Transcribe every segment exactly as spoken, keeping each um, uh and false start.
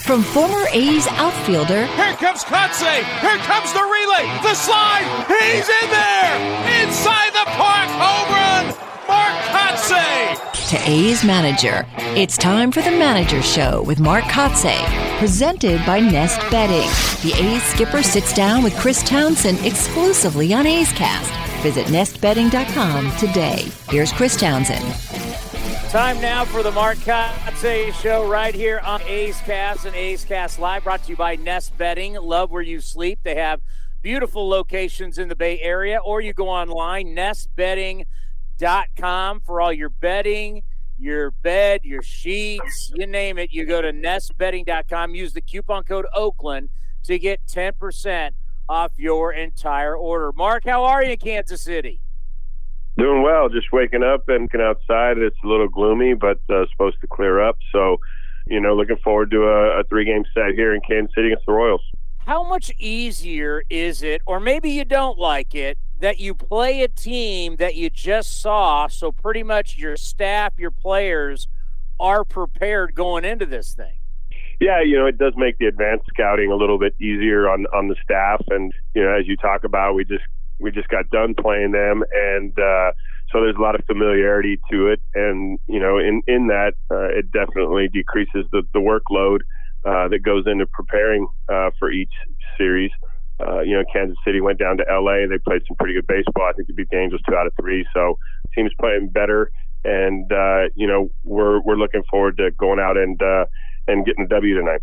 From former A's outfielder... Here comes Kotsay! Here comes the relay! The slide! He's in there! Inside the park! Home run! Mark Kotsay! To A's manager. It's time for the Manager Show with Mark Kotsay, presented by Nest Bedding. The A's skipper sits down with Chris Townsend exclusively on A's Cast. Visit nest bedding dot com today. Here's Chris Townsend. Time now for the Mark Kotsay Show right here on A's Cast and A's Cast Live, brought to you by Nest Bedding. Love where you sleep. They have beautiful locations in the Bay Area, or you go online, nest bedding dot com for all your bedding, your bed, your sheets, you name it. You go to nest bedding dot com. Use the coupon code Oakland to get ten percent off your entire order. Mark, how are you in Kansas City? Doing well. Just waking up and looking outside. It's a little gloomy, but uh, supposed to clear up. So, you know, looking forward to a, a three-game set here in Kansas City against the Royals. How much easier is it, or maybe you don't like it, that you play a team that you just saw, so pretty much your staff, your players are prepared going into this thing? Yeah, you know, it does make the advanced scouting a little bit easier on, on the staff. And, you know, as you talk about, we just we just got done playing them. And uh, so there's a lot of familiarity to it. And, you know, in, in that, uh, it definitely decreases the, the workload uh, that goes into preparing uh, for each series. Uh, you know, Kansas City went down to L A. They played some pretty good baseball. I think they beat the Angels two out of three. So team's playing better. And, uh, you know, we're we're looking forward to going out and uh, and getting a W tonight.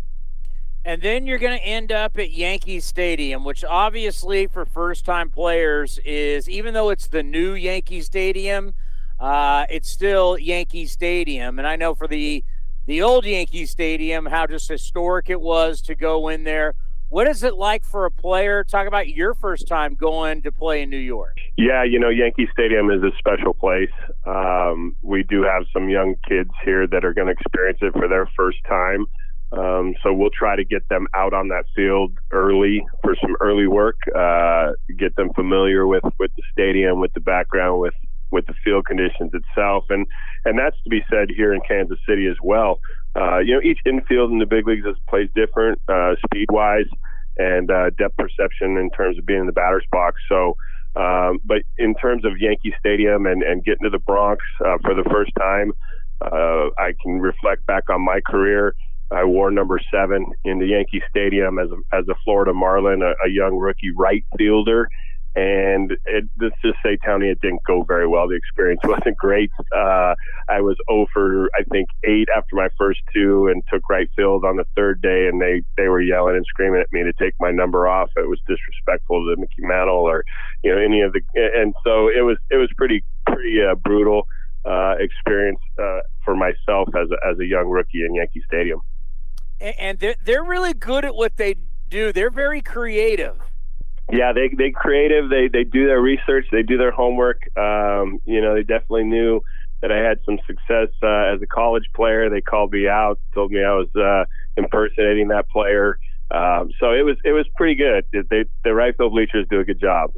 And then you're going to end up at Yankee Stadium, which obviously for first-time players is, even though it's the new Yankee Stadium, uh, it's still Yankee Stadium. And I know for the the old Yankee Stadium, how just historic it was to go in there. What is it like for a player? Talk about your first time going to play in New York. Yeah, you know, Yankee Stadium is a special place. Um, we do have some young kids here that are going to experience it for their first time. Um, so we'll try to get them out on that field early for some early work, uh, get them familiar with, with the stadium, with the background, with, with the field conditions itself. And, and that's to be said here in Kansas City as well. Uh, you know, each infield in the big leagues is plays different, uh, speed-wise and uh, depth perception in terms of being in the batter's box. So, um, but in terms of Yankee Stadium and, and getting to the Bronx uh, for the first time, uh, I can reflect back on my career. I wore number seven in the Yankee Stadium as a, as a Florida Marlin, a, a young rookie right fielder. And it, let's just say, Tony, it didn't go very well. The experience wasn't great. Uh, I was oh for, I think, eight after my first two and took right field on the third day, and they, they were yelling and screaming at me to take my number off. It was disrespectful to Mickey Mantle or, you know, any of the – and so it was it was pretty pretty uh, brutal uh, experience uh, for myself as a, as a young rookie in Yankee Stadium. And they're, they're really good at what they do. They're very creative. Yeah, they they creative. They they do their research. They do their homework. Um, you know, they definitely knew that I had some success uh, as a college player. They called me out, told me I was uh, impersonating that player. Um, so it was it was pretty good. They, the right field bleachers do a good job.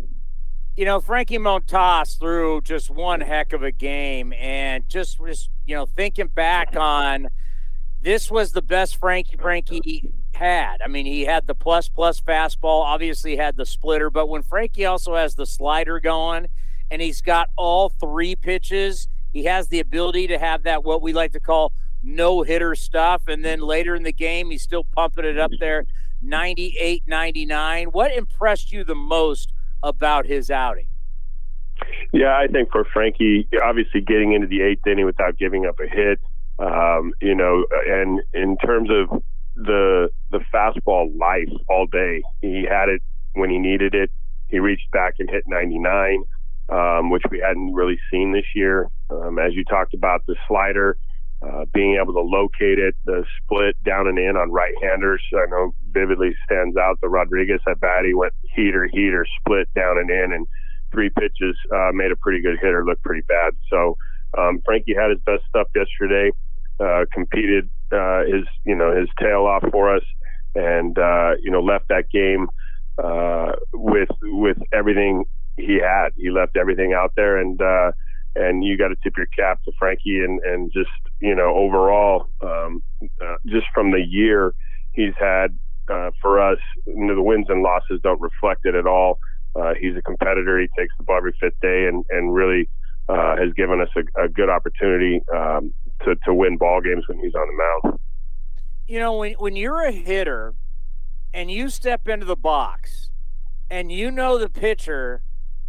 You know, Frankie Montas threw just one heck of a game, and just just you know thinking back on. This was the best Frankie Frankie had. I mean, he had the plus plus fastball, obviously had the splitter, but when Frankie also has the slider going and he's got all three pitches, he has the ability to have that what we like to call no-hitter stuff, and then later in the game he's still pumping it up there, ninety-eight ninety-nine. What impressed you the most about his outing? Yeah, I think for Frankie, obviously getting into the eighth inning without giving up a hit, Um, you know, and in terms of the the fastball life all day, he had it when he needed it. He reached back and hit ninety-nine, um, which we hadn't really seen this year. Um, as you talked about, the slider, uh, being able to locate it, the split down and in on right-handers, I know vividly stands out. The Rodriguez at bat, he went heater, heater, split down and in, and three pitches, uh, made a pretty good hitter look pretty bad. So um, Frankie had his best stuff yesterday. Uh, competed uh, his, you know, his tail off for us, and uh, you know, left that game uh, with with everything he had. He left everything out there, and uh, and you got to tip your cap to Frankie and, and just you know, overall, um, uh, just from the year he's had uh, for us, you know, the wins and losses don't reflect it at all. Uh, he's a competitor. He takes the ball every fifth day and, and really uh, has given us a, a good opportunity um, to, to win ball games when he's on the mound. You know, when, when you're a hitter and you step into the box and you know the pitcher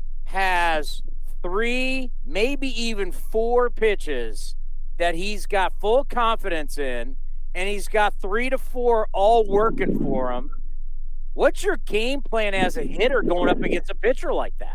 has three, maybe even four pitches that he's got full confidence in, and he's got three to four all working for him, what's your game plan as a hitter going up against a pitcher like that?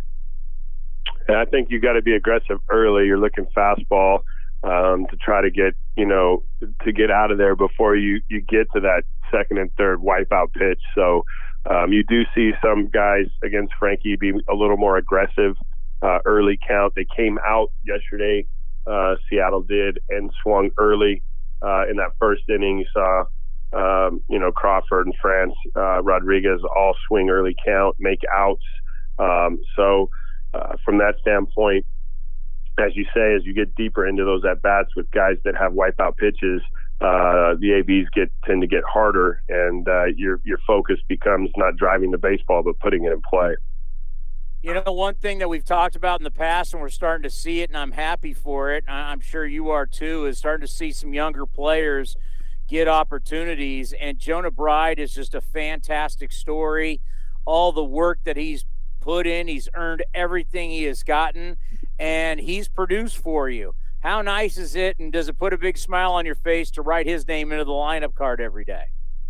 And I think you got to be aggressive early. You're looking fastball um, to try to get, you know, to get out of there before you, you get to that second and third wipeout pitch. So um, you do see some guys against Frankie be a little more aggressive uh, early count. They came out yesterday, uh, Seattle did, and swung early uh, in that first inning. You saw, um, you know, Crawford and France, uh, Rodriguez all swing early count, make outs. Um, so uh, from that standpoint, as you say, as you get deeper into those at-bats with guys that have wipeout pitches, uh, the A Bs get tend to get harder, and uh, your your focus becomes not driving the baseball but putting it in play. You know, one thing that we've talked about in the past, and we're starting to see it, and I'm happy for it, and I'm sure you are too, is starting to see some younger players get opportunities, and Jonah Bride is just a fantastic story. All the work that he's put in, he's earned everything he has gotten, and he's produced for you. How nice is it, and does it put a big smile on your face to write his name into the lineup card every day?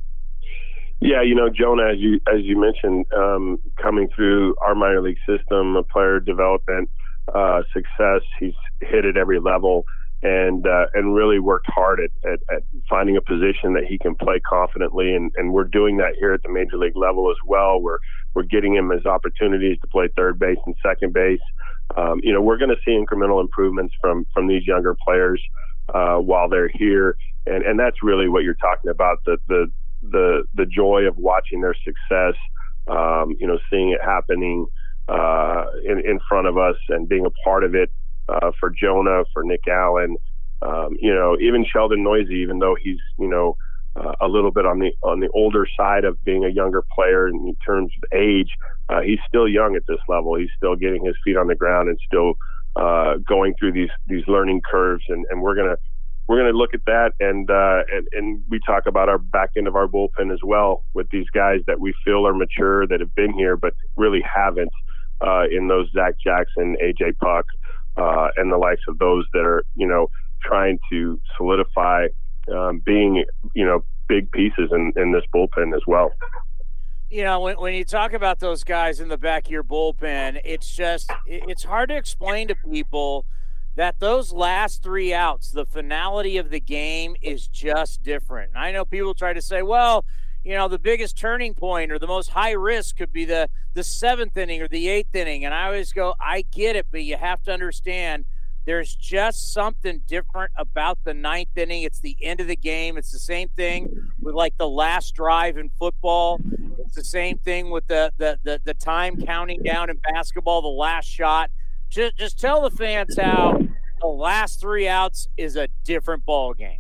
Yeah, you know, Jonah, as you as you mentioned, um, coming through our minor league system, a player development uh, success, he's hit at every level, and uh, and really worked hard at, at, at finding a position that he can play confidently, and, and we're doing that here at the major league level as well. We're we're getting him his opportunities to play third base and second base. Um, you know, we're going to see incremental improvements from from these younger players uh, while they're here, and and that's really what you're talking about, the the the the joy of watching their success, um, you know, seeing it happening uh, in, in front of us and being a part of it uh, for Jonah, for Nick Allen, um, you know, even Sheldon Neuse, even though he's, you know, uh, a little bit on the on the older side of being a younger player in terms of age, uh, he's still young at this level. He's still getting his feet on the ground and still uh, going through these these learning curves, and, and we're gonna We're going to look at that, and, uh, and and we talk about our back end of our bullpen as well with these guys that we feel are mature, that have been here, but really haven't uh, in those Zach Jackson, A J Puck, uh, and the likes of those that are, you know, trying to solidify um, being, you know, big pieces in, in this bullpen as well. You know, when, when you talk about those guys in the back of your bullpen, it's just, it's hard to explain to people that those last three outs, the finality of the game is just different. And I know people try to say, well, you know, the biggest turning point or the most high risk could be the, the seventh inning or the eighth inning. And I always go, I get it, but you have to understand there's just something different about the ninth inning. It's the end of the game. It's the same thing with like the last drive in football. It's the same thing with the, the, the, the time counting down in basketball, the last shot. Just, just tell the fans how the last three outs is a different ball game.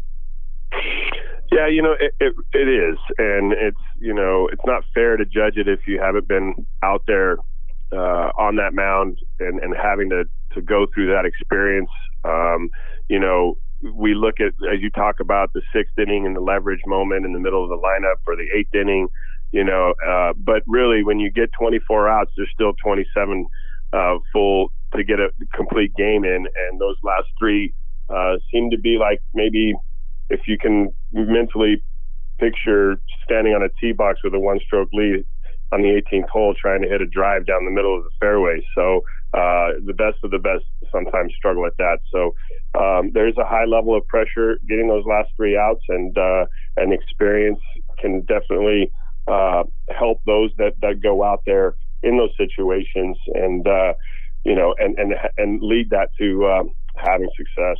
Yeah, you know, it, it it is, and it's, you know, it's not fair to judge it if you haven't been out there uh, on that mound and, and having to, to go through that experience. Um, you know, we look at, as you talk about, the sixth inning and the leverage moment in the middle of the lineup, or the eighth inning, you know, uh, but really when you get twenty-four outs, there's still twenty-seven uh, full to get a complete game in, and those last three uh, seem to be like, maybe if you can mentally picture standing on a tee box with a one-stroke lead on the eighteenth hole trying to hit a drive down the middle of the fairway. So uh, the best of the best sometimes struggle at that. So um, there's a high level of pressure getting those last three outs, and uh, and experience can definitely uh, help those that, that go out there in those situations, and uh, you know, and and and lead that to um, having success.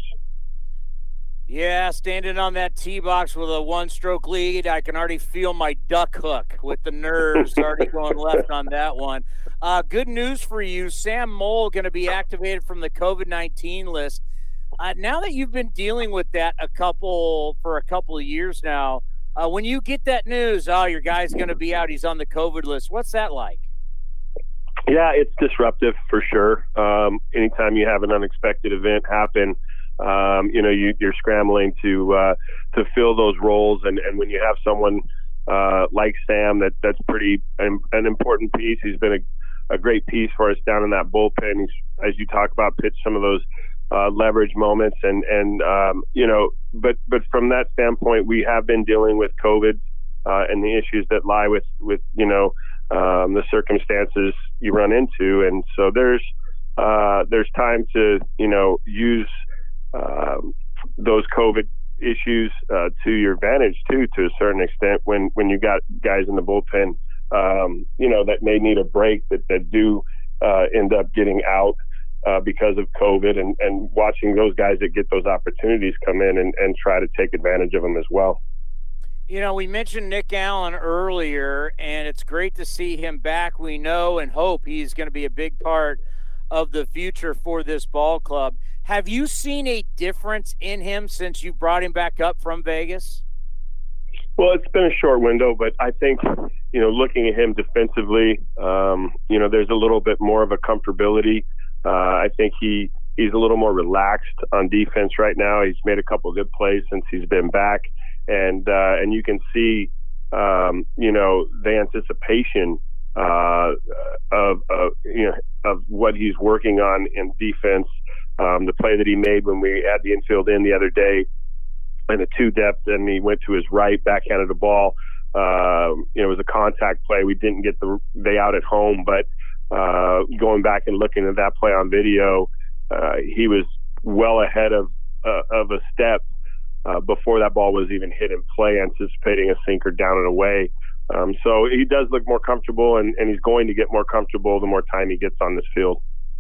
Yeah, standing on that tee box with a one-stroke lead, I can already feel my duck hook with the nerves already going left on that one. Uh, good news for you, Sam Moll going to be activated from the COVID nineteen list. Uh, now that you've been dealing with that a couple for a couple of years now, uh, when you get that news, oh, your guy's going to be out, he's on the COVID list, what's that like? Yeah, it's disruptive for sure. Um, anytime you have an unexpected event happen, um, you know, you, you're scrambling to uh, to fill those roles, and, and when you have someone uh, like Sam, that that's pretty an, an important piece. He's been a, a great piece for us down in that bullpen. He's, as you talk about, pitched some of those uh, leverage moments, and and um, you know, but but from that standpoint, we have been dealing with COVID uh, and the issues that lie with with you know. Um, the circumstances you run into, and so there's uh, there's time to you know use um, those COVID issues uh, to your advantage too, to a certain extent. When when you got guys in the bullpen, um, you know that may need a break, that that do uh, end up getting out uh, because of COVID, and and watching those guys that get those opportunities come in and, and try to take advantage of them as well. You know, we mentioned Nick Allen earlier, and it's great to see him back. We know and hope he's going to be a big part of the future for this ball club. Have you seen a difference in him since you brought him back up from Vegas? Well, it's been a short window, but I think, you know, looking at him defensively, um, you know, there's a little bit more of a comfortability. Uh, I think he he's a little more relaxed on defense right now. He's made a couple of good plays since he's been back. And uh, and you can see, um, you know, the anticipation uh, of, of you know of what he's working on in defense. Um, the play that he made when we had the infield in the other day, in a two depth, and he went to his right, backhanded the ball. Uh, you know, it was a contact play. We didn't get the they out at home, but uh, going back and looking at that play on video, uh, he was well ahead of uh, of a step. Uh, before that ball was even hit in play, anticipating a sinker down and away. Um, so he does look more comfortable, and, and he's going to get more comfortable the more time he gets on this field.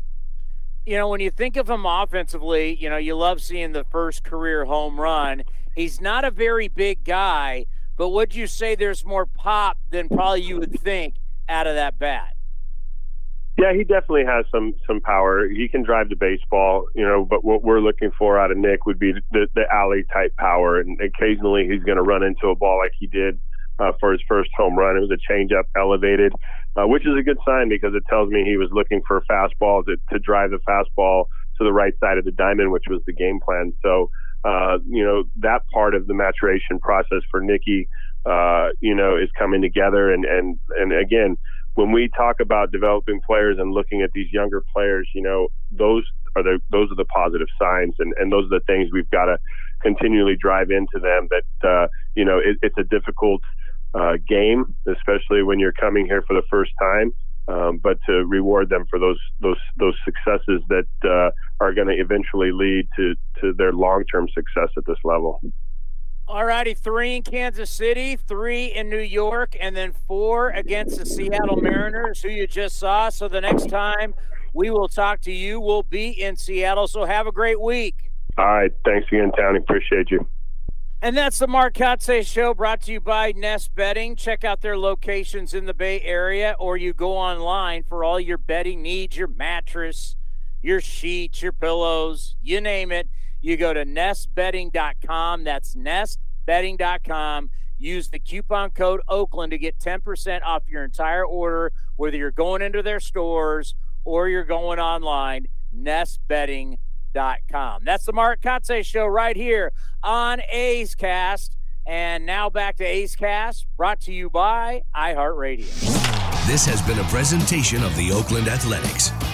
You know, when you think of him offensively, you know, you love seeing the first career home run. He's not a very big guy, but would you say there's more pop than probably you would think out of that bat? Yeah, he definitely has some some power. He can drive the baseball, you know, but what we're looking for out of Nick would be the, the alley type power. And occasionally he's going to run into a ball like he did uh, for his first home run. It was a changeup elevated, uh, which is a good sign because it tells me he was looking for a fastball to, to drive the fastball to the right side of the diamond, which was the game plan. So, uh, you know, that part of the maturation process for Nicky, uh, you know, is coming together. And, and, and again, when we talk about developing players and looking at these younger players, you know, those are the those are the positive signs, and, and those are the things we've got to continually drive into them. That uh, you know, it, it's a difficult uh, game, especially when you're coming here for the first time. Um, but to reward them for those those those successes that uh, are going to eventually lead to to their long term success at this level. All righty, three in Kansas City, three in New York, and then four against the Seattle Mariners, who you just saw. So the next time we will talk to you, we'll be in Seattle. So have a great week. All right. Thanks again, Tony. Appreciate you. And that's the Mark Kotsay Show, brought to you by Nest Bedding. Check out their locations in the Bay Area, or you go online for all your bedding needs, your mattress, your sheets, your pillows, you name it. You go to nest bedding dot com. That's nest bedding dot com. Use the coupon code Oakland to get ten percent off your entire order, whether you're going into their stores or you're going online, nest bedding dot com. That's the Mark Kotsay Show right here on A's Cast. And now back to A's Cast, brought to you by iHeartRadio. This has been a presentation of the Oakland Athletics.